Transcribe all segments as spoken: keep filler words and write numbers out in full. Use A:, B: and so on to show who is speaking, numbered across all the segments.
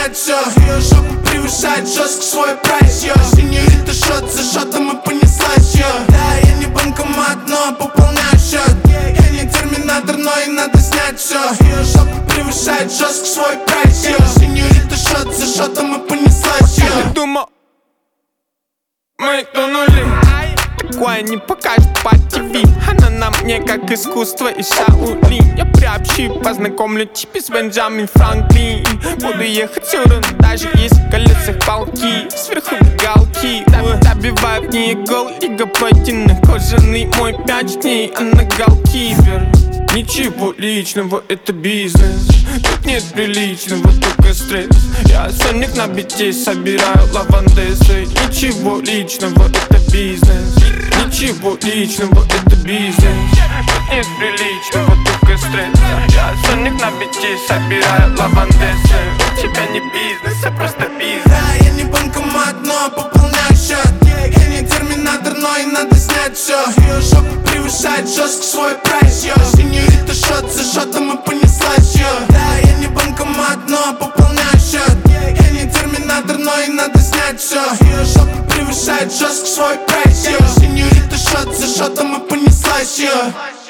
A: снять все. Ее жопа превышает жестко свой прайс, йо. Синьорита шот за шотом и понеслась, йо. Да, я не банкомат, но пополняю счет. Я не терминатор, но и надо снять все. Ее жопа превышает жестко свой прайс, йо. Синьорита шот за шотом и понеслась, йо.
B: Думал, мы тонули. Такое не покажет по ТВ. Она на мне как искусство и Шаолинь. Я приобщу, познакомлю тебя с Бенджамин Франклин. Буду ехать все равно, даже если в колесах полки. Сверху галки, добиваю в ней гол и габатины. Кожаный мой пять дней, а на галкивер. Ничего личного, это бизнес. Тут нет приличного, только стресс. Я соник на бите, собираю лавандесы. Ничего личного, это бизнес. Ничего личного, это бизнес. Тут нет приличного, только стресс. Я соник на бите, собираю лавандесы. У тебя не бизнес, а просто бизнес.
A: Да, я не банкомат, но пополняю счет. Я не терминатор, но и надо снять все. Ее жопа превышает жестко свой прайс, йо. Синьорита шот за шотом и понеслась, йо. Да, я не банкомат, но пополняю счет. Я не терминатор, но и надо снять все. Ее жопа превышает жестко свой прайс, йо. Синьорита шот за шотом и понеслась, йо.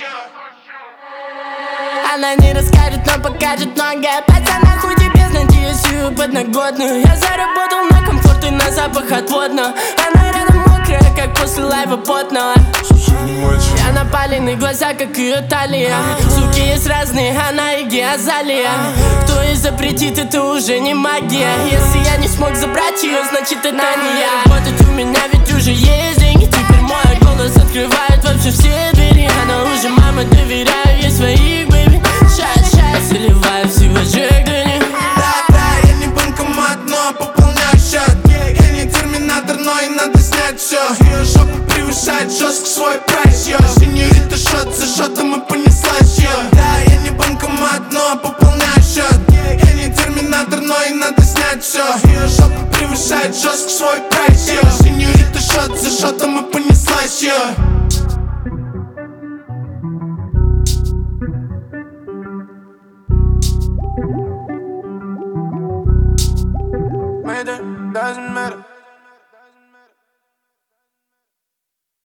C: Она не расскажет, но покажет многое. Пацана, хуй тебе найти свою подноготную. Я заработал на комфорт и на запах отводного. Она рядом мокрая, как после лайва потного. Я напаленный, глаза, как ее талия. Суки есть разные, она и Геозалия. Кто и запретит, это уже не магия. Если я не смог забрать ее, значит это не я. Работать у меня ведь уже есть деньги. Теперь мой голос открывает вообще все двери. Она уже мама, доверяю ей своих, бэйби.